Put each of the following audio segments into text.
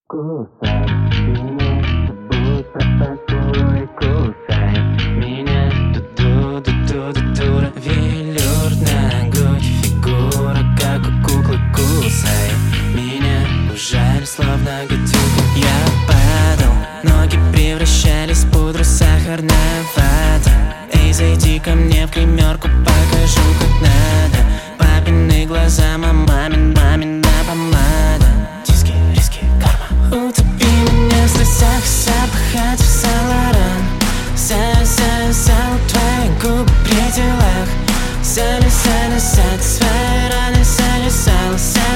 Кусай меня, будь поцелуй, кусай меня. Ду-ду-ду-ду-ду-ду, велюр на грудь, фигура как у куклы. Кусай меня, жаль, словно гадюка. Я падал, ноги превращались в пудру, сахарная вата. Эй, зайди ко мне в гримерку, покажу как надо. Папины глаза, мамина помада. Диски, риски, карма. Утопи меня в слезах, запахать в Сан-Лоран. Сал, твои губы при делах. Сали, свои раны, сал.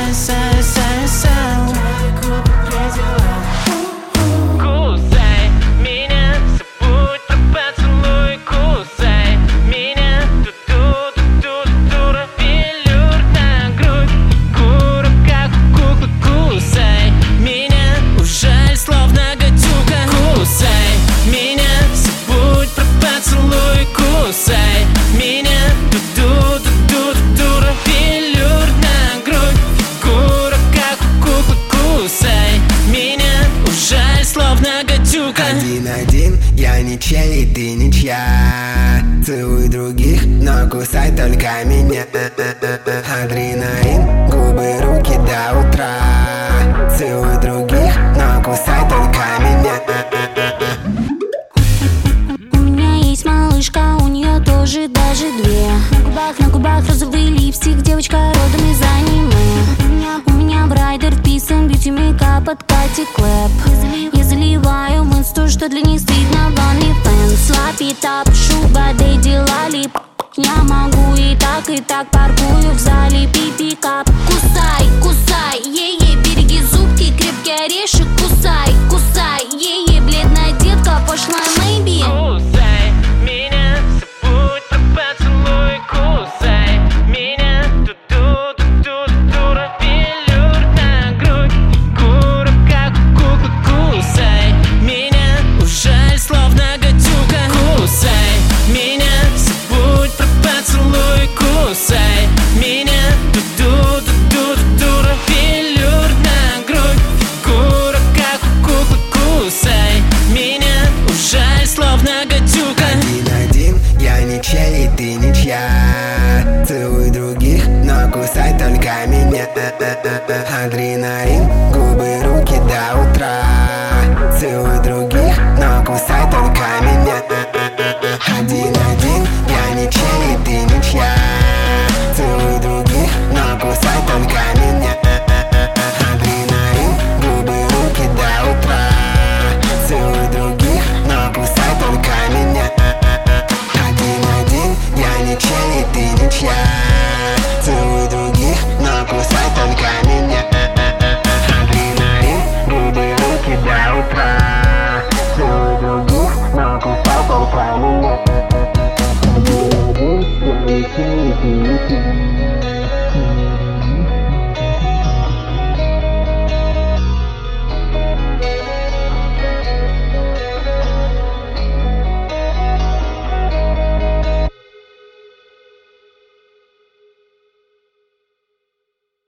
Твои губы при делах. Кусай меня, забудь про поцелуй. Кусай меня, ду-ду-ду-ду-дура, велюр на грудь, фигура как у куклы. Кусай меня, ужаль, словно гадюка. Кусай меня, забудь про поцелуй. Кусай меня, ду-ду-ду-ду-дура, велюр на грудь, фигура как у куклы. Кусай меня, ужаль, словно гадюка. 1-1, я ничей, и ты ничья. Целуй других, но кусай только меня. Адреналин, губы, руки до утра. Целуй других, но кусай только меня. У меня есть малышка, у нее тоже даже две. На губах розовый липстик, девочка родом из аниме. У меня брайдер вписан, бьюти мейкап от Кати Клэп. Я заливаю в инсту, что для них стыдно в OnlyFans. Лапитап, шуга, дэдди, лалип. Я могу и так паркую в зале. Пипи-кап. Кусай, е-е, береги зубки, крепкий орешек. Кусай, е-е, бледная детка, пошлая мэйби. Кусай меня, забудь про поцелуй. Кусай меня, ду-ду-ду-ду-дура, велюр на грудь, фигура как у куклы. Кусай меня, ужаль, словно гадюка. Кусай меня, забудь про поцелуй. Кусай меня, ду-ду-ду-ду-дура, велюр на грудь, фигура как у куклы. Кусай меня, ужаль, словно гадюка. 1-1, я ничей, и ты ничья. Целуй других, но кусай только меня. Адреналин,